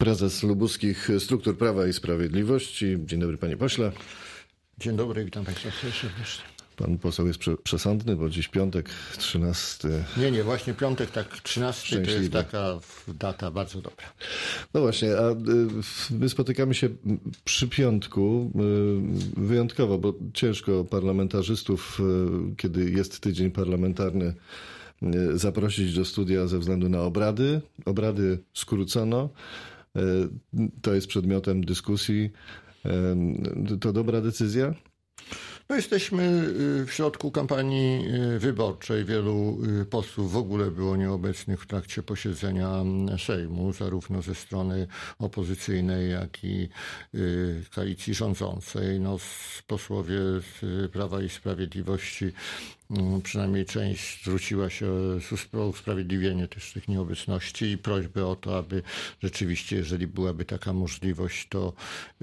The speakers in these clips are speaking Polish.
prezes lubuskich struktur Prawa i Sprawiedliwości. Dzień dobry, panie pośle. Dzień dobry, witam państwa serdecznie. Pan poseł jest przesądny, bo dziś piątek, 13. Nie, właśnie piątek, tak 13 to jest taka data bardzo dobra. No właśnie, a my spotykamy się przy piątku wyjątkowo, bo ciężko parlamentarzystów, kiedy jest tydzień parlamentarny, zaprosić do studia ze względu na obrady. Obrady skrócono. To jest przedmiotem dyskusji. To dobra decyzja? No jesteśmy w środku kampanii wyborczej. Wielu posłów w ogóle było nieobecnych w trakcie posiedzenia Sejmu, zarówno ze strony opozycyjnej, jak i koalicji rządzącej. No, posłowie z Prawa i Sprawiedliwości, przynajmniej część, zwróciła się o usprawiedliwienie też tych nieobecności i prośbę o to, aby rzeczywiście, jeżeli byłaby taka możliwość, to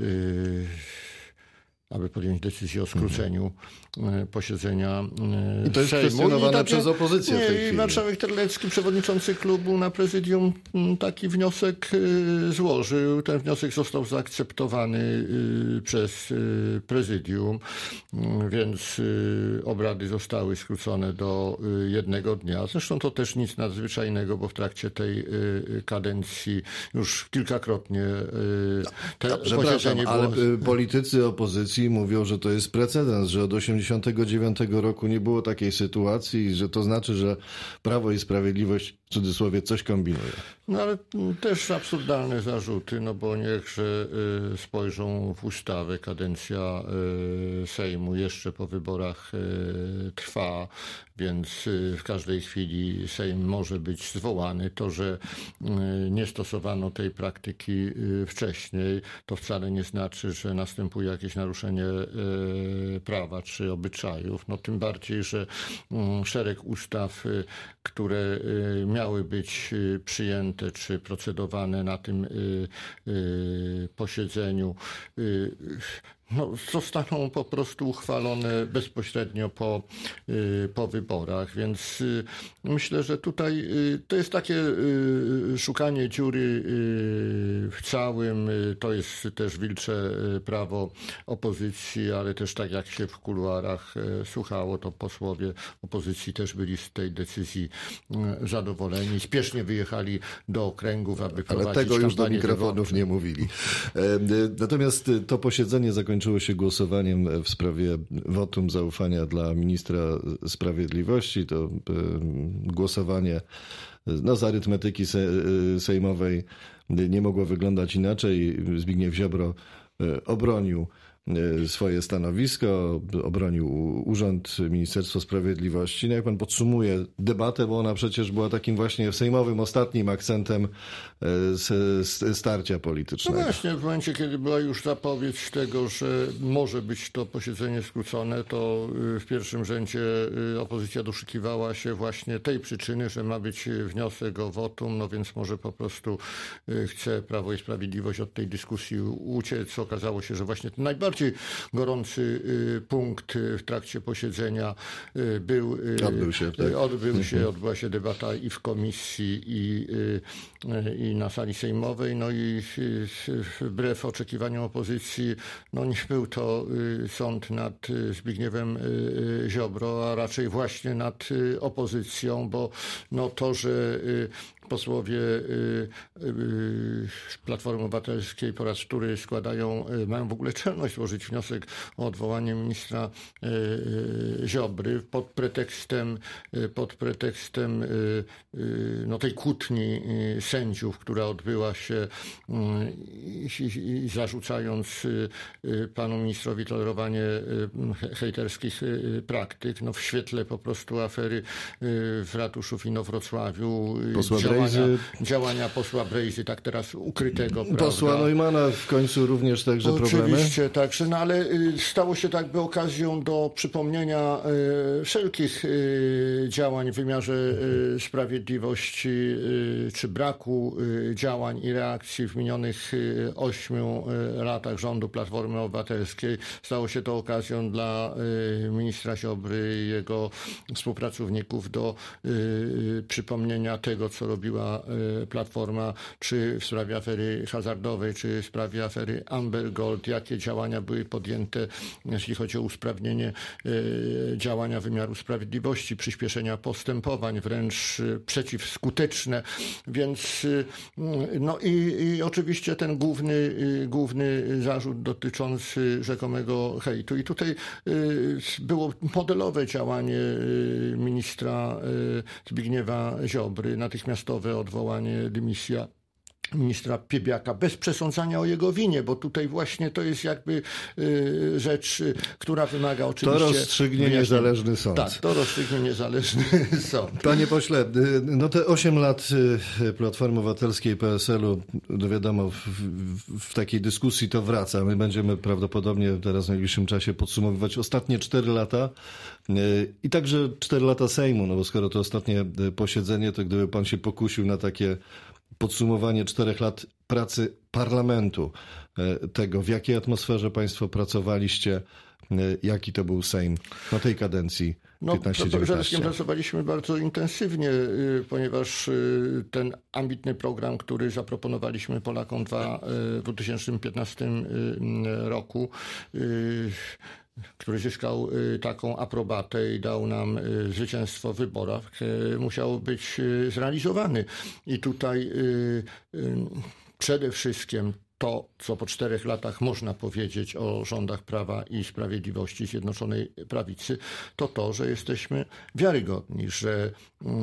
aby podjąć decyzję o skróceniu posiedzenia Sejmu. I to jest kwestionowane przez opozycję w tej chwili. Marszałek Terlecki, przewodniczący klubu, na prezydium taki wniosek złożył. Ten wniosek został zaakceptowany przez prezydium, więc obrady zostały skrócone do jednego dnia. Zresztą to też nic nadzwyczajnego, bo w trakcie tej kadencji już kilkakrotnie te posiedzenie było... Ale politycy opozycji mówią, że to jest precedens, że od 1989 roku nie było takiej sytuacji, że to znaczy, że Prawo i Sprawiedliwość w cudzysłowie coś kombinuje. No ale też absurdalne zarzuty, no bo niechże spojrzą w ustawę. Kadencja Sejmu jeszcze po wyborach trwa, więc w każdej chwili Sejm może być zwołany. To, że nie stosowano tej praktyki wcześniej, to wcale nie znaczy, że następuje jakieś naruszenie prawa czy obyczajów. No tym bardziej, że szereg ustaw, które miały być przyjęte czy procedowane na tym posiedzeniu, no, zostaną po prostu uchwalone bezpośrednio po wyborach, więc myślę, że tutaj to jest takie szukanie dziury w całym. To jest też wilcze prawo opozycji, ale też tak jak się w kuluarach słuchało, to posłowie opozycji też byli z tej decyzji zadowoleni. Spiesznie wyjechali do okręgów, aby prowadzić kampanię. Ale tego już do mikrofonów wyborczą. nie mówili. Natomiast to posiedzenie zakończyło się głosowaniem w sprawie wotum zaufania dla ministra sprawiedliwości. To głosowanie z arytmetyki sejmowej nie mogło wyglądać inaczej. Zbigniew Ziobro obronił swoje stanowisko, obronił urząd, Ministerstwo Sprawiedliwości. No jak pan podsumuje debatę, bo ona przecież była takim właśnie sejmowym ostatnim akcentem starcia politycznego. No właśnie, w momencie, kiedy była już zapowiedź tego, że może być to posiedzenie skrócone, to w pierwszym rzędzie opozycja doszukiwała się właśnie tej przyczyny, że ma być wniosek o wotum, no więc może po prostu chce Prawo i Sprawiedliwość od tej dyskusji uciec. Okazało się, że właśnie ten najbardziej gorący punkt w trakcie posiedzenia odbyła się debata i w komisji, i na sali sejmowej, no i wbrew oczekiwaniom opozycji, no nie był to sąd nad Zbigniewem Ziobro, a raczej właśnie nad opozycją, bo no to, że posłowie Platformy Obywatelskiej po raz wtóry mają w ogóle czelność złożyć wniosek o odwołanie ministra Ziobry pod pretekstem no, tej kłótni sędziów, która odbyła się, i zarzucając panu ministrowi tolerowanie hejterskich praktyk, no w świetle po prostu afery w ratuszu w Inowrocławiu, działania posła Brejzy, tak teraz ukrytego. Posła Neumanna w końcu również także problemy? Oczywiście, także, no ale stało się tak by okazją do przypomnienia wszelkich działań w wymiarze sprawiedliwości, czy braku działań i reakcji w minionych 8 latach rządu Platformy Obywatelskiej. Stało się to okazją dla ministra Ziobry i jego współpracowników do przypomnienia tego, co robiło robiła Platforma, czy w sprawie afery hazardowej, czy w sprawie afery Amber Gold, jakie działania były podjęte, jeśli chodzi o usprawnienie działania wymiaru sprawiedliwości, przyspieszenia postępowań, wręcz przeciwskuteczne. Więc no i oczywiście ten główny zarzut dotyczący rzekomego hejtu. I tutaj było modelowe działanie ministra Zbigniewa Ziobry, natychmiastowe odwołanie, dymisja ministra Piebiaka, bez przesądzania o jego winie, bo tutaj właśnie to jest jakby rzecz, która wymaga oczywiście... To rozstrzygnie niezależny sąd. Tak, to rozstrzygnie niezależny sąd. Panie pośle, no te 8 lat Platformy Obywatelskiej i PSL-u, no wiadomo, w takiej dyskusji to wraca. My będziemy prawdopodobnie teraz w najbliższym czasie podsumowywać ostatnie 4 lata i także 4 lata Sejmu, no bo skoro to ostatnie posiedzenie, to gdyby pan się pokusił na takie podsumowanie 4 lat pracy parlamentu, tego, w jakiej atmosferze państwo pracowaliście, jaki to był Sejm na tej kadencji 15-19? Przede wszystkim pracowaliśmy bardzo intensywnie, ponieważ ten ambitny program, który zaproponowaliśmy Polakom w 2015 roku, który zyskał taką aprobatę i dał nam zwycięstwo w wyborach, musiał być zrealizowany. I tutaj przede wszystkim to, co po 4 latach można powiedzieć o rządach Prawa i Sprawiedliwości Zjednoczonej Prawicy, to, że jesteśmy wiarygodni, że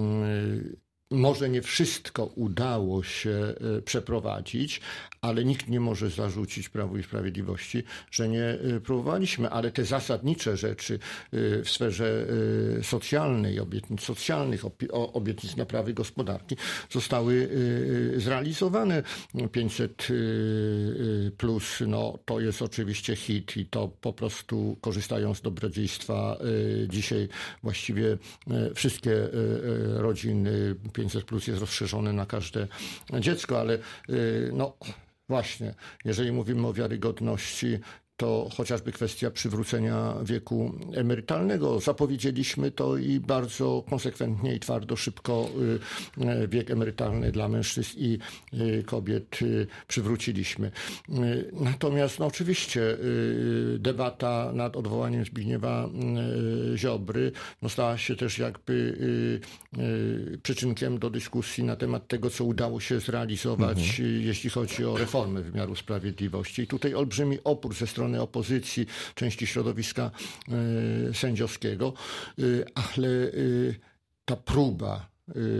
może nie wszystko udało się przeprowadzić, ale nikt nie może zarzucić Prawu i Sprawiedliwości, że nie próbowaliśmy, ale te zasadnicze rzeczy w sferze socjalnej, obietnic socjalnych, obietnic naprawy gospodarki zostały zrealizowane. 500 plus, no to jest oczywiście hit i to po prostu, korzystając z dobrodziejstwa, dzisiaj właściwie wszystkie rodziny 500 plus jest rozszerzone na każde dziecko, ale no właśnie, jeżeli mówimy o wiarygodności, to chociażby kwestia przywrócenia wieku emerytalnego. Zapowiedzieliśmy to i bardzo konsekwentnie i twardo, szybko wiek emerytalny dla mężczyzn i kobiet przywróciliśmy. Natomiast no oczywiście debata nad odwołaniem Zbigniewa Ziobry stała się też jakby przyczynkiem do dyskusji na temat tego, co udało się zrealizować, jeśli chodzi o reformę wymiaru sprawiedliwości. I tutaj olbrzymi opór ze strony opozycji, części środowiska sędziowskiego, ale ta próba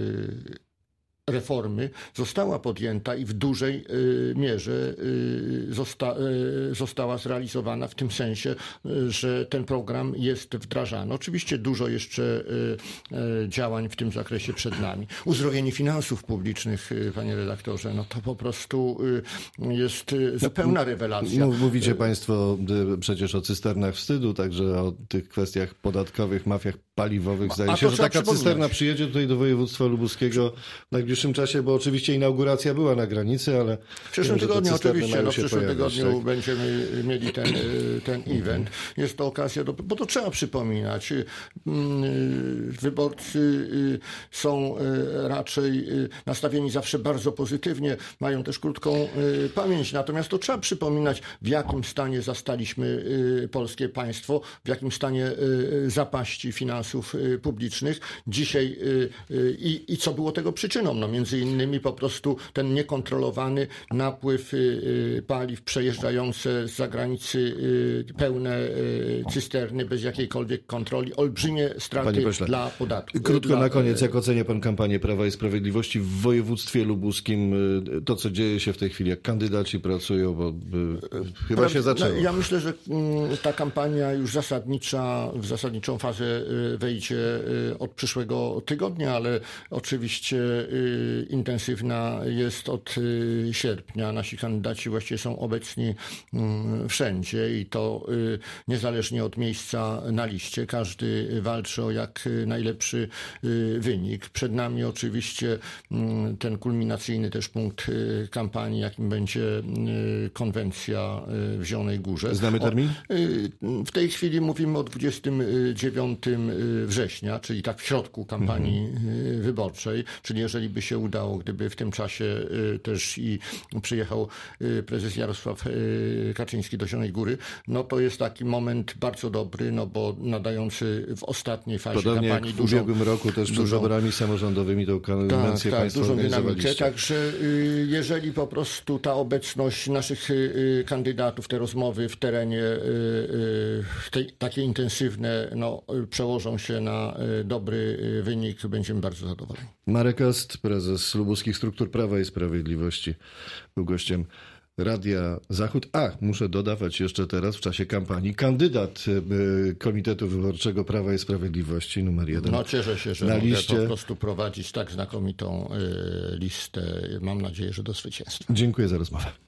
reformy została podjęta i w dużej mierze została zrealizowana w tym sensie, że ten program jest wdrażany. Oczywiście dużo jeszcze działań w tym zakresie przed nami. Uzdrowienie finansów publicznych, panie redaktorze, no to po prostu jest zupełna rewelacja. Mówicie państwo przecież o cysternach wstydu, także o tych kwestiach podatkowych, mafiach paliwowych. Zdaje się, że taka cysterna przyjedzie tutaj do województwa lubuskiego w najbliższym czasie, bo oczywiście inauguracja była na granicy, ale... W przyszłym tygodniu oczywiście, w przyszłym tygodniu będziemy mieli ten event. Jest to okazja, bo to trzeba przypominać. Wyborcy są raczej nastawieni zawsze bardzo pozytywnie, mają też krótką pamięć, natomiast to trzeba przypominać, w jakim stanie zastaliśmy polskie państwo, w jakim stanie zapaści finansów publicznych dzisiaj i co było tego przyczyną. No między innymi po prostu ten niekontrolowany napływ paliw, przejeżdżające z zagranicy pełne cysterny bez jakiejkolwiek kontroli, olbrzymie straty dla podatku. Krótko na koniec, jak ocenia pan kampanię Prawa i Sprawiedliwości w województwie lubuskim, to co dzieje się w tej chwili, jak kandydaci pracują, bo chyba się zaczęło. Ja myślę, że ta kampania już w zasadniczą fazę wejdzie od przyszłego tygodnia, ale oczywiście intensywna jest od sierpnia. Nasi kandydaci właściwie są obecni wszędzie i to niezależnie od miejsca na liście. Każdy walczy o jak najlepszy wynik. Przed nami oczywiście ten kulminacyjny też punkt kampanii, jakim będzie konwencja w Zielonej Górze. Znamy termin? W tej chwili mówimy o 29 września, czyli tak w środku kampanii wyborczej, czyli jeżeli by się udało, gdyby w tym czasie też i przyjechał prezes Jarosław Kaczyński do Zielonej Góry, no to jest taki moment bardzo dobry, no bo nadający w ostatniej fazie podobnie kampanii jak w ubiegłym roku też przed wyborami samorządowymi tą konwencję państwo dużą dynamikę. organizowaliście. Także jeżeli po prostu ta obecność naszych kandydatów, te rozmowy w terenie takie intensywne, no, przełożą się na dobry wynik, będziemy bardzo zadowoleni. Marek Ast, prezes Lubuskich Struktur Prawa i Sprawiedliwości, był gościem Radia Zachód. Muszę dodawać jeszcze teraz w czasie kampanii kandydat Komitetu Wyborczego Prawa i Sprawiedliwości numer 1. No cieszę się, że na mogę liście. po prostu prowadzić tak znakomitą listę. Mam nadzieję, że do zwycięstwa. Dziękuję za rozmowę.